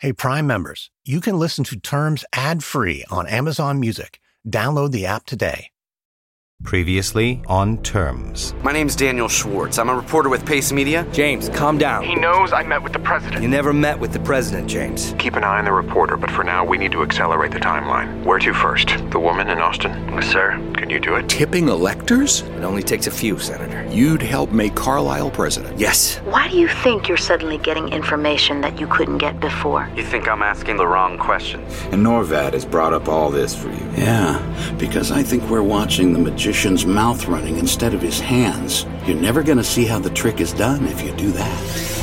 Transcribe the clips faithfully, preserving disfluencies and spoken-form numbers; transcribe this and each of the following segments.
Hey, Prime members, you can listen to Terms ad-free on Amazon Music. Download the app today. Previously on Terms. My name's Daniel Schwartz. I'm a reporter with Pace Media. James, calm down. He knows I met with the president. You never met with the president, James. Keep an eye on the reporter, but for now, we need to accelerate the timeline. Where to first? The woman in Austin? Yes, sir. Can you do it? Tipping electors? It only takes a few, Senator. You'd help make Carlisle president? Yes. Why do you think you're suddenly getting information that you couldn't get before? You think I'm asking the wrong question? And Norvad has brought up all this for you. Yeah, because I think we're watching the magician's mouth running instead of his hands. You're never going to see how the trick is done if you do that.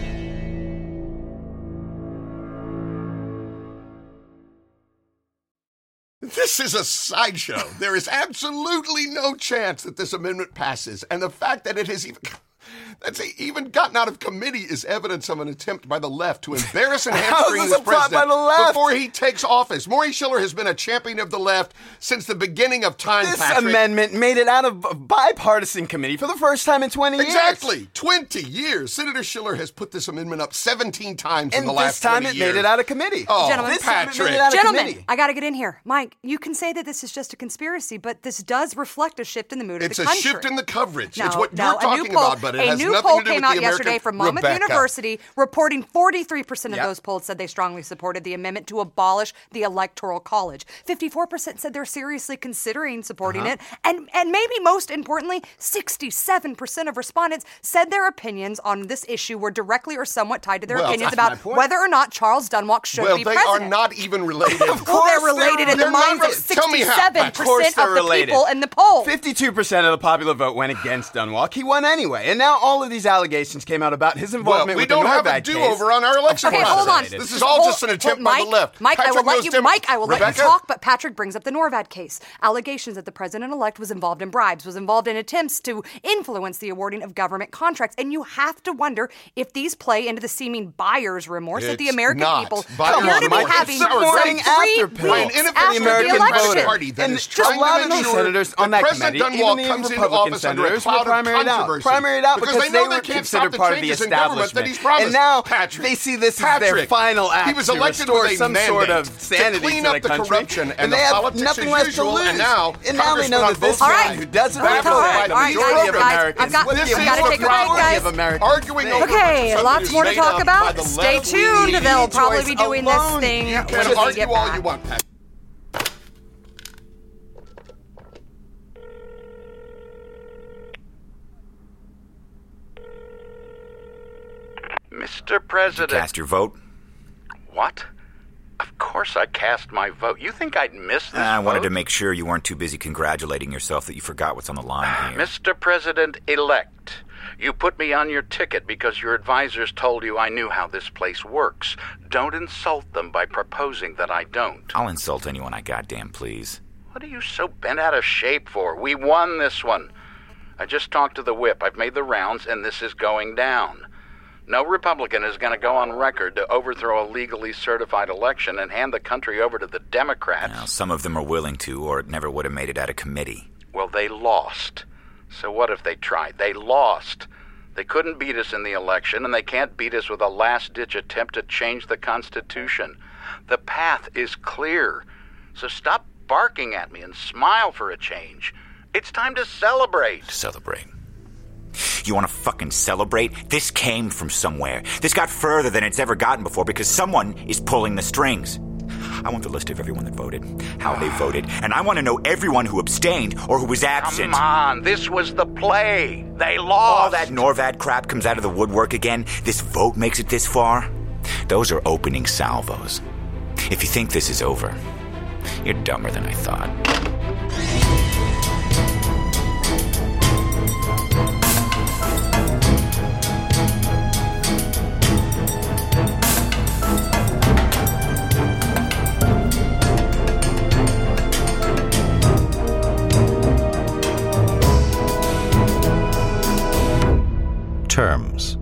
This is a sideshow. There is absolutely no chance that this amendment passes, and the fact that it has even... That's even gotten out of committee is evidence of an attempt by the left to embarrass and hamstring this president before he takes office. Maurice Schiller has been a champion of the left since the beginning of time, This Patrick. amendment made it out of a bipartisan committee for the first time in twenty years. Exactly. twenty years. Senator Schiller has put this amendment up seventeen times and in the last twenty years. twenty And years. this time it made it out of committee. Oh, Gentlemen, this time it Patrick. made it out of Gentlemen, committee. I gotta get in here. Mike, you can say that this is just a conspiracy, but this does reflect a shift in the mood It's of a the country. shift in the coverage. No, it's what no, you're a talking new poll, about, but it a has new nothing poll to do came with out the yesterday American from Monmouth Rebecca. University reporting forty-three percent of Yep. those polled said they strongly supported the amendment to abolish the Electoral College. fifty-four percent said they're seriously considering supporting Uh-huh. it. And and maybe most importantly, sixty-seven percent of respondents said their opinions on this issue were directly or somewhat tied to their Well, opinions that's my about point. whether or not Charles Dunwalk should well, be they president. are not even related. Of course, well, they're related in they're the minds not- of Tell me how. sixty-seven Of course percent they're of the related. people in the poll. fifty-two percent of the popular vote went against Dunwalk. He won anyway. And now all of these allegations came out about his Well, involvement we with don't the have a Norvad case. do-over on our election Okay, process. hold on. This is all Hold- just an attempt hold- by Mike, the left. Mike, I will Patrick let knows you. Dem- Mike, I will let Rebecca? you talk. But Patrick brings up the Norvad case. Allegations that the president-elect was involved in bribes, was involved in attempts to influence the awarding of government contracts, and you have to wonder if these play into the seeming buyer's remorse that the It's American not. people Buyer's appear to be remorse. having It's some supporting three after By an weeks ineffective after the American election. voter. party that And is just trying a lot to of those ensure senators on that that President committee, Dunwalk even the comes into Republican office under a senators, were cloud of primaried out. controversy. Primaried out because they know they were they can't stop considered the part of the changes in government that establishment. he's promised. And now Patrick, they see this as their Patrick, final act he was to elected restore with a some sort of mandate sanity to clean to up the the country. corruption and, they the have politics nothing as left usual, to lose. and now and now they know that this All guy right. who doesn't All right, represent all right, the all right, majority guys, of guys, Americans. I've got- with This the is gotta the take a break, problem. guys. of Americans. Arguing They- over Okay, something lots is more to made talk up about. by the Stay left. tuned. We They'll need probably choice be doing this alone. thing You when can we argue get all back. you want, Patrick. Mister President. Did you cast your vote? What? Of course I cast my vote. You think I'd miss this I wanted vote? to make sure you weren't too busy congratulating yourself that you forgot what's on the line here. Mister President-elect, you put me on your ticket because your advisors told you I knew how this place works. Don't insult them by proposing that I don't. I'll insult anyone I goddamn please. What are you so bent out of shape for? We won this one. I just talked to the whip. I've made the rounds, and this is going down. No Republican is going to go on record to overthrow a legally certified election and hand the country over to the Democrats. Now, some of them are willing to, or it never would have made it out of committee. Well, they lost. So what if they tried? They lost. They couldn't beat us in the election, and they can't beat us with a last-ditch attempt to change the Constitution. The path is clear. So stop barking at me and smile for a change. It's time to celebrate. Celebrate. You want to fucking celebrate? This came from somewhere. This got further than it's ever gotten before because someone is pulling the strings. I want the list of everyone that voted, how they voted, and I want to know everyone who abstained or who was absent. Come on, this was the play. They lost. All that Norvad crap comes out of the woodwork again. This vote makes it this far. Those are opening salvos. If you think this is over, you're dumber than I thought. Terms.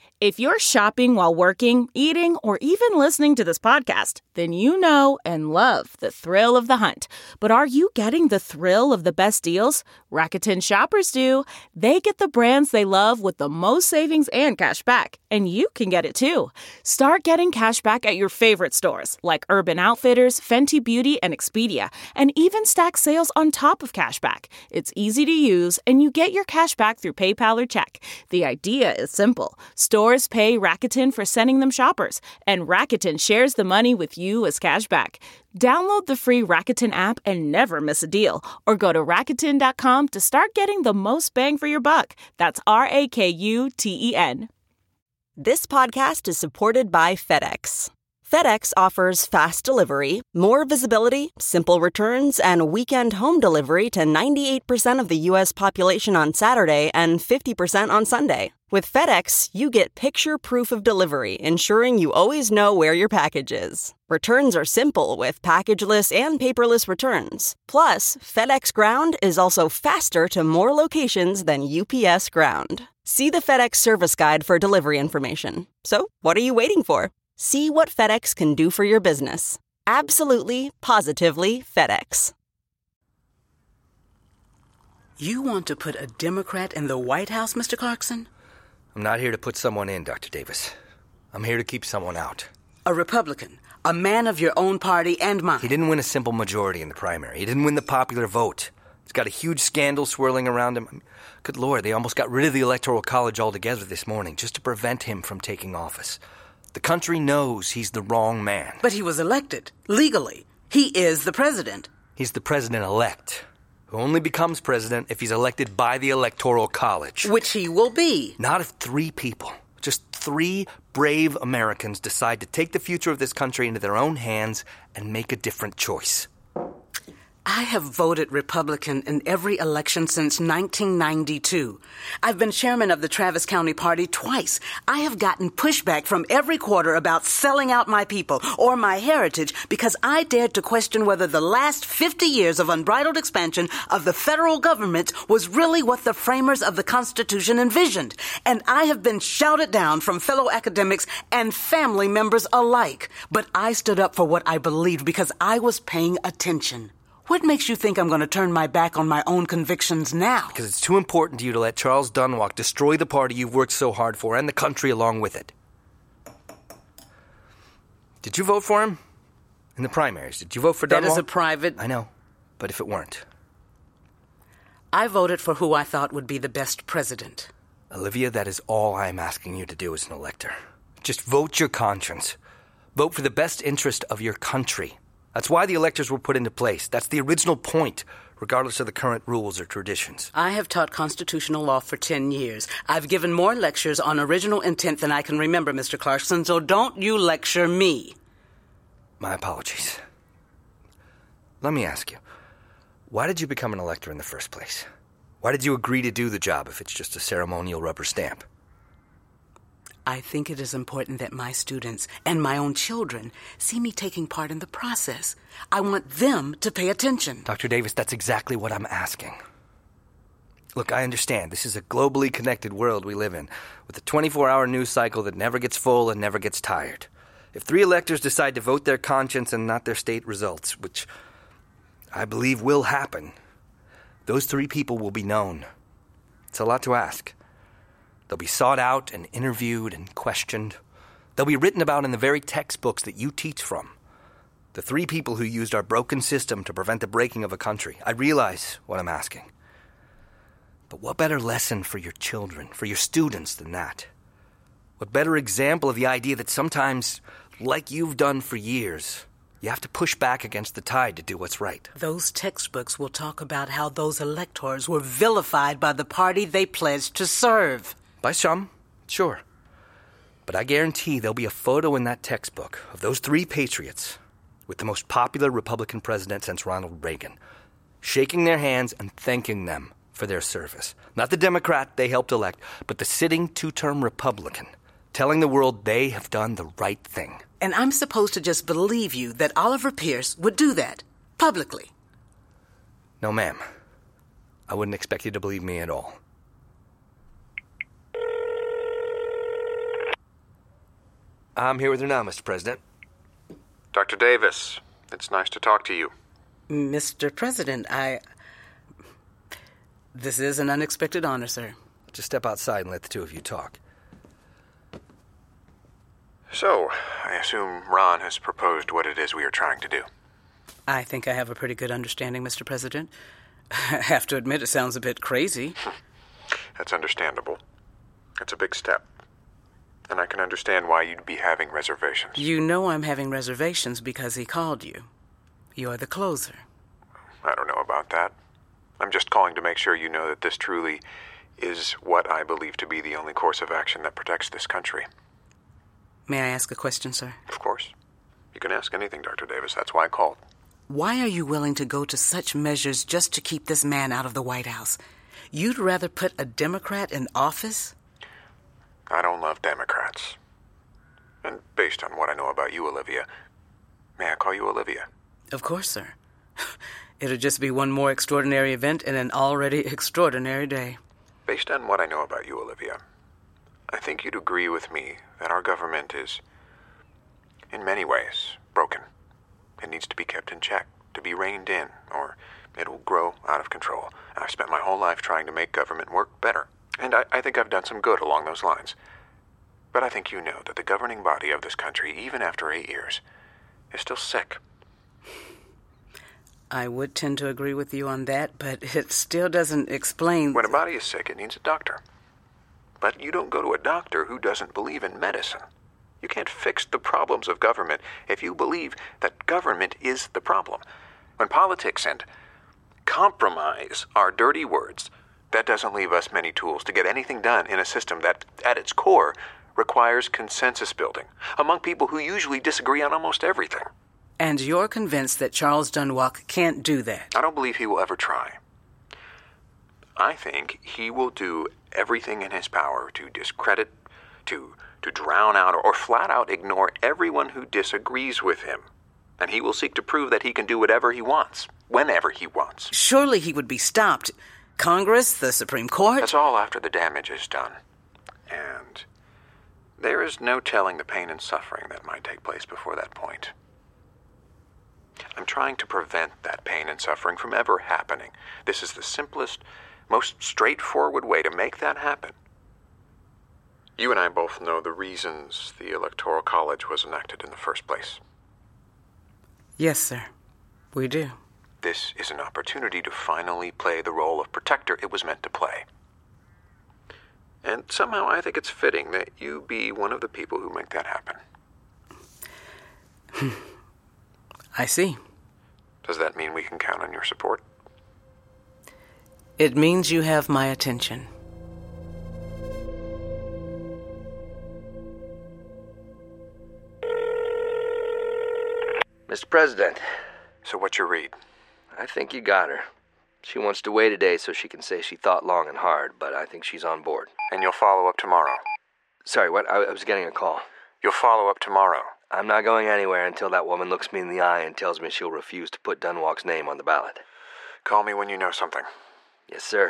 If you're shopping while working, eating, or even listening to this podcast, then you know and love the thrill of the hunt. But are you getting the thrill of the best deals? Rakuten shoppers do. They get the brands they love with the most savings and cash back. And you can get it too. Start getting cash back at your favorite stores like Urban Outfitters, Fenty Beauty, and Expedia, and even stack sales on top of cash back. It's easy to use, and you get your cash back through PayPal or check. The idea is simple. Stores pay Rakuten for sending them shoppers, and Rakuten shares the money with you as cash back. Download the free Rakuten app and never miss a deal, or go to Rakuten dot com to start getting the most bang for your buck. That's R A K U T E N. This podcast is supported by FedEx. FedEx offers fast delivery, more visibility, simple returns, and weekend home delivery to ninety-eight percent of the U S population on Saturday and fifty percent on Sunday. With FedEx, you get picture proof of delivery, ensuring you always know where your package is. Returns are simple with packageless and paperless returns. Plus, FedEx Ground is also faster to more locations than U P S Ground. See the FedEx service guide for delivery information. So, what are you waiting for? See what FedEx can do for your business. Absolutely, positively FedEx. You want to put a Democrat in the White House, Mister Clarkson? I'm not here to put someone in, Doctor Davis. I'm here to keep someone out. A Republican, a man of your own party and mine. He didn't win a simple majority in the primary. He didn't win the popular vote. He's got a huge scandal swirling around him. Good Lord, they almost got rid of the Electoral College altogether this morning just to prevent him from taking office. The country knows he's the wrong man. But he was elected, legally. He is the president. He's the president-elect, who only becomes president if he's elected by the Electoral College. Which he will be. Not if three people, just three brave Americans decide to take the future of this country into their own hands and make a different choice. I have voted Republican in every election since nineteen ninety-two. I've been chairman of the Travis County Party twice. I have gotten pushback from every quarter about selling out my people or my heritage because I dared to question whether the last fifty years of unbridled expansion of the federal government was really what the framers of the Constitution envisioned. And I have been shouted down from fellow academics and family members alike. But I stood up for what I believed because I was paying attention. What makes you think I'm going to turn my back on my own convictions now? Because it's too important to you to let Charles Dunwalk destroy the party you've worked so hard for and the country along with it. Did you vote for him? In the primaries, did you vote for Dunwalk? That is a private... I know, but if it weren't? I voted for who I thought would be the best president. Olivia, that is all I'm asking you to do as an elector. Just vote your conscience. Vote for the best interest of your country. That's why the electors were put into place. That's the original point, regardless of the current rules or traditions. I have taught constitutional law for ten years. I've given more lectures on original intent than I can remember, Mister Clarkson, so don't you lecture me. My apologies. Let me ask you, why did you become an elector in the first place? Why did you agree to do the job if it's just a ceremonial rubber stamp? I think it is important that my students and my own children see me taking part in the process. I want them to pay attention. Doctor Davis, that's exactly what I'm asking. Look, I understand this is a globally connected world we live in, with a twenty-four hour news cycle that never gets full and never gets tired. If three electors decide to vote their conscience and not their state results, which I believe will happen, those three people will be known. It's a lot to ask. They'll be sought out and interviewed and questioned. They'll be written about in the very textbooks that you teach from. The three people who used our broken system to prevent the breaking of a country. I realize what I'm asking. But what better lesson for your children, for your students than that? What better example of the idea that sometimes, like you've done for years, you have to push back against the tide to do what's right. Those textbooks will talk about how those electors were vilified by the party they pledged to serve. By some, sure. But I guarantee there'll be a photo in that textbook of those three patriots with the most popular Republican president since Ronald Reagan, shaking their hands and thanking them for their service. Not the Democrat they helped elect, but the sitting two-term Republican, telling the world they have done the right thing. And I'm supposed to just believe you that Oliver Pierce would do that, publicly? No, ma'am. I wouldn't expect you to believe me at all. I'm here with her now, Mister President. Doctor Davis, it's nice to talk to you. Mister President, I... This is an unexpected honor, sir. Just step outside and let the two of you talk. So, I assume Ron has proposed what it is we are trying to do. I think I have a pretty good understanding, Mister President. I have to admit it sounds a bit crazy. That's understandable. It's a big step. And I can understand why you'd be having reservations. You know I'm having reservations because he called you. You're the closer. I don't know about that. I'm just calling to make sure you know that this truly is what I believe to be the only course of action that protects this country. May I ask a question, sir? Of course. You can ask anything, Doctor Davis. That's why I called. Why are you willing to go to such measures just to keep this man out of the White House? You'd rather put a Democrat in office? I don't love Democrats. And based on what I know about you, Olivia, may I call you Olivia? Of course, sir. It'll just be one more extraordinary event in an already extraordinary day. Based on what I know about you, Olivia, I think you'd agree with me that our government is, in many ways, broken. It needs to be kept in check, to be reined in, or it will grow out of control. And I've spent my whole life trying to make government work better. And I, I think I've done some good along those lines. But I think you know that the governing body of this country, even after eight years, is still sick. I would tend to agree with you on that, but it still doesn't explain... When a body is sick, it needs a doctor. But you don't go to a doctor who doesn't believe in medicine. You can't fix the problems of government if you believe that government is the problem. When politics and compromise are dirty words, that doesn't leave us many tools to get anything done in a system that, at its core, requires consensus building among people who usually disagree on almost everything. And you're convinced that Charles Dunwalk can't do that? I don't believe he will ever try. I think he will do everything in his power to discredit, to to drown out, or, or flat out ignore everyone who disagrees with him. And he will seek to prove that he can do whatever he wants, whenever he wants. Surely he would be stopped. Congress, the Supreme Court? That's all after the damage is done. And there is no telling the pain and suffering that might take place before that point. I'm trying to prevent that pain and suffering from ever happening. This is the simplest, most straightforward way to make that happen. You and I both know the reasons the Electoral College was enacted in the first place. Yes, sir. We do. This is an opportunity to finally play the role of protector it was meant to play. And somehow I think it's fitting that you be one of the people who make that happen. I see. Does that mean we can count on your support? It means you have my attention. Mister President. So what's your read? I think you got her. She wants to wait a day so she can say she thought long and hard, but I think she's on board. And you'll follow up tomorrow? Sorry, what? I, I was getting a call. You'll follow up tomorrow? I'm not going anywhere until that woman looks me in the eye and tells me she'll refuse to put Dunwalk's name on the ballot. Call me when you know something. Yes, sir.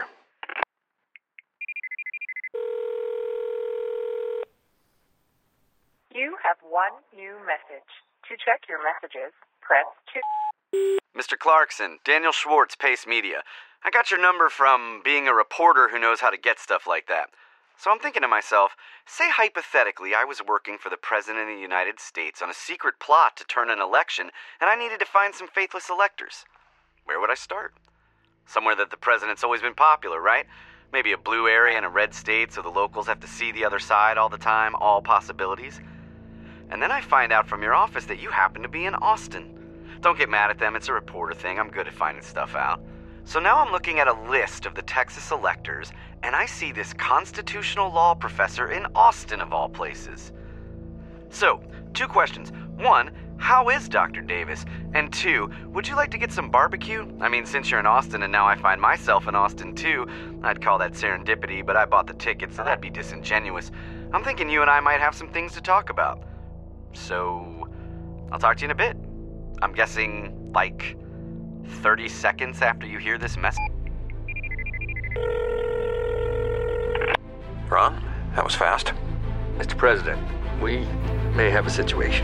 You have one new message. To check your messages, press two. Mister Clarkson, Daniel Schwartz, Pace Media. I got your number from being a reporter who knows how to get stuff like that. So I'm thinking to myself, say hypothetically I was working for the President of the United States on a secret plot to turn an election, and I needed to find some faithless electors. Where would I start? Somewhere that the President's always been popular, right? Maybe a blue area in a red state so the locals have to see the other side all the time, all possibilities. And then I find out from your office that you happen to be in Austin. Don't get mad at them, it's a reporter thing, I'm good at finding stuff out. So now I'm looking at a list of the Texas electors, and I see this constitutional law professor in Austin of all places. So, two questions. One, how is Doctor Davis? And two, would you like to get some barbecue? I mean, since you're in Austin and now I find myself in Austin too, I'd call that serendipity, but I bought the ticket, so that'd be disingenuous. I'm thinking you and I might have some things to talk about. So, I'll talk to you in a bit. I'm guessing, like, thirty seconds after you hear this message. Ron, that was fast. Mister President, we may have a situation.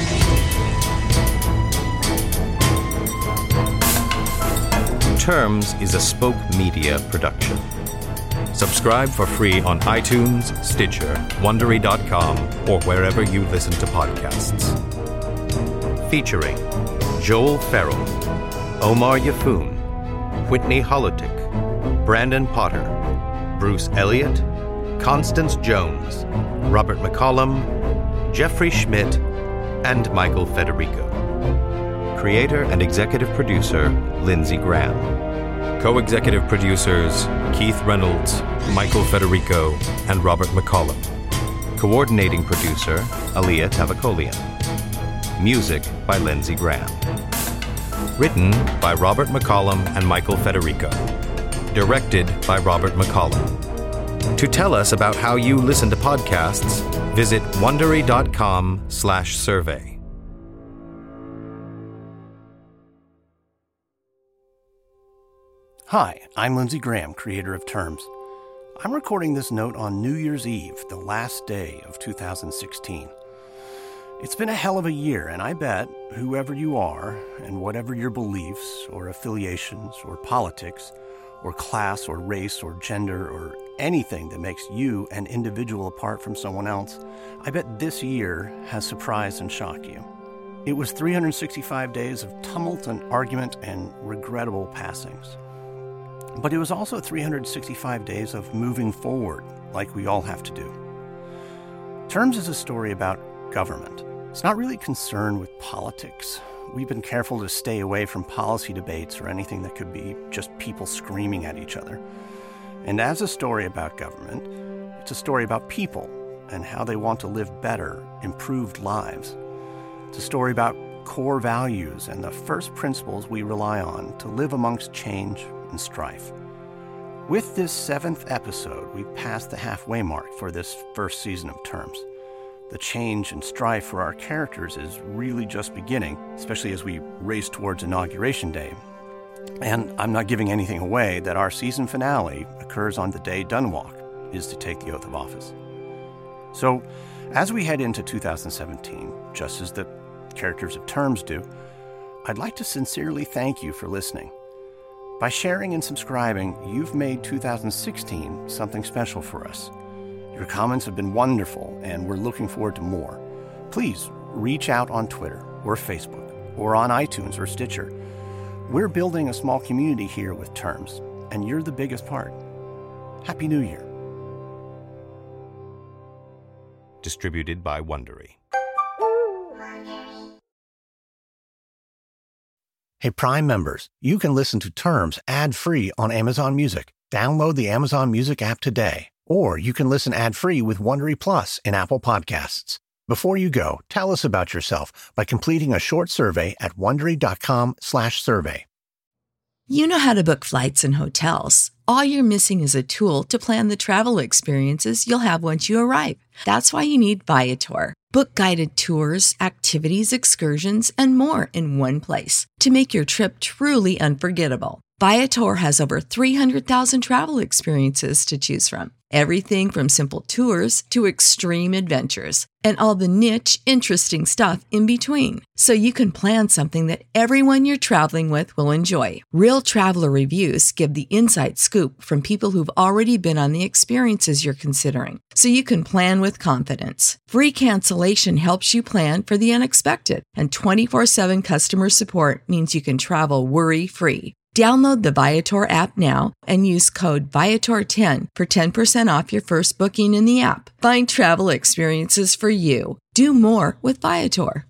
Terms is a Spoke Media production. Subscribe for free on iTunes, Stitcher, Wondery dot com, or wherever you listen to podcasts. Featuring Joel Farrell, Omar Yafoon, Whitney Holotic, Brandon Potter, Bruce Elliott, Constance Jones, Robert McCollum, Jeffrey Schmidt, and Michael Federico. Creator and executive producer, Lindsey Graham. Co-executive producers, Keith Reynolds, Michael Federico, and Robert McCollum. Coordinating producer, Aaliyah Tavakolian. Music by Lindsey Graham. Written by Robert McCollum and Michael Federico. Directed by Robert McCollum. To tell us about how you listen to podcasts, visit Wondery dot com slash survey. Hi, I'm Lindsey Graham, creator of Terms. I'm recording this note on New Year's Eve, the last day of two thousand sixteen. It's been a hell of a year, and I bet whoever you are, and whatever your beliefs, or affiliations, or politics, or class, or race, or gender, or anything that makes you an individual apart from someone else, I bet this year has surprised and shocked you. It was three hundred sixty-five days of tumult and argument and regrettable passings. But it was also three hundred sixty-five days of moving forward, like we all have to do. Terms is a story about government. It's not really concerned with politics. We've been careful to stay away from policy debates or anything that could be just people screaming at each other. And as a story about government, it's a story about people and how they want to live better, improved lives. It's a story about core values and the first principles we rely on to live amongst change and strife. With this seventh episode, we've passed the halfway mark for this first season of Terms. The change and strife for our characters is really just beginning, especially as we race towards Inauguration Day. And I'm not giving anything away that our season finale occurs on the day Dunwalk is to take the oath of office. So, as we head into two thousand seventeen, just as the characters of Terms do, I'd like to sincerely thank you for listening. By sharing and subscribing, you've made two thousand sixteen something special for us. Your comments have been wonderful, and we're looking forward to more. Please reach out on Twitter or Facebook or on iTunes or Stitcher. We're building a small community here with Terms, and you're the biggest part. Happy New Year. Distributed by Wondery. Hey, Prime members, you can listen to Terms ad-free on Amazon Music. Download the Amazon Music app today. Or you can listen ad-free with Wondery Plus in Apple Podcasts. Before you go, tell us about yourself by completing a short survey at Wondery dot com slash survey. You know how to book flights and hotels. All you're missing is a tool to plan the travel experiences you'll have once you arrive. That's why you need Viator. Book guided tours, activities, excursions, and more in one place to make your trip truly unforgettable. Viator has over three hundred thousand travel experiences to choose from. Everything from simple tours to extreme adventures and all the niche, interesting stuff in between. So you can plan something that everyone you're traveling with will enjoy. Real traveler reviews give the inside scoop from people who've already been on the experiences you're considering. So you can plan with confidence. Free cancellation helps you plan for the unexpected. And twenty-four seven customer support means you can travel worry-free. Download the Viator app now and use code Viator ten for ten percent off your first booking in the app. Find travel experiences for you. Do more with Viator.